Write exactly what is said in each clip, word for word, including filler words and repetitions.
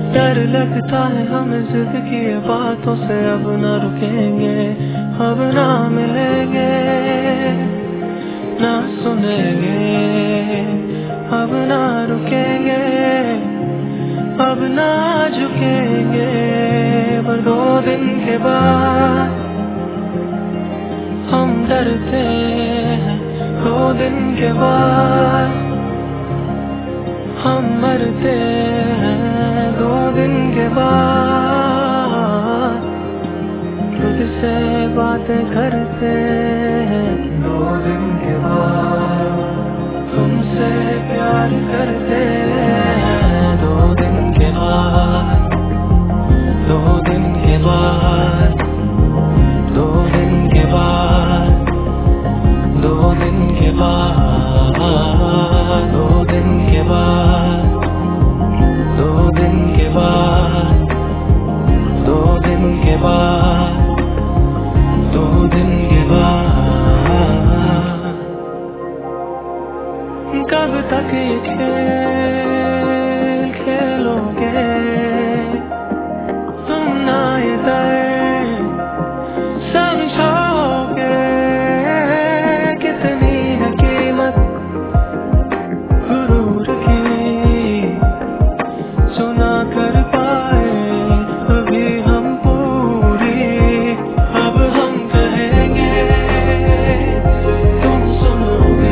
डर लगता है हमें जिद की बातों से, अब ना रुकेंगे, अब ना मिलेंगे, ना सुनेंगे, अब ना रुकेंगे, अब ना झुकेंगे। पर दो दिन के बाद हम डरते हैं, दो दिन के बाद हम मरते हैं, दो दिन के बाद खुद से बातें करते हैं, दो दिन के बाद तुमसे प्यार करते हैं, दो दिन के बाद, दो दिन के बाद, दो दिन के बाद, दो दिन के बाद, दो दिन के बाद, दो दिन के बाद, दो दिन के बाद, दो दिन के बाद। कब तक ये खेल खेलोगे तुम, ना ये दर्द समझोगे, कितनी है कीमत गुरूर की, सुना कर पाए अभी हम पूरी। अब हम कहेंगे तुम सुनोगे,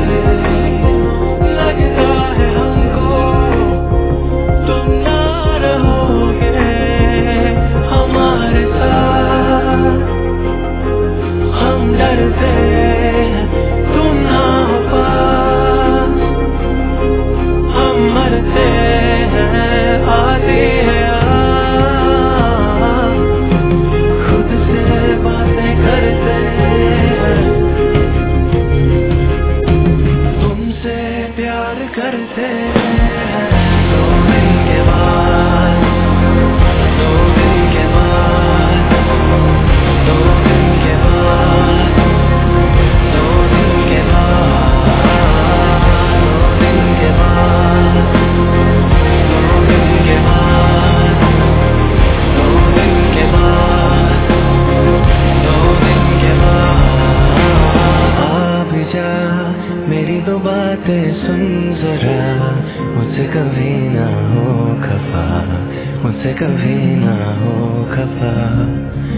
लगता है हमको तुम ना रहोगे हमारे साथ। हम डरते हैं तुम ना हो पास, हम मरते हैं आती है आस, खुद से बातें करते हैं, तुमसे प्यार करते हैं, दो दिन के बाद, दो दिन के बाद, दो दिन के बाद, दो दिन के बाद, दो दिन के बाद, दो दिन के बाद, दो दिन के बाद, दो दिन के बाद। आ भी जा मेरी दो बातें सुन जरा, मुझसे कभी ना हो खफा, मुझसे कभी ना हो खफा।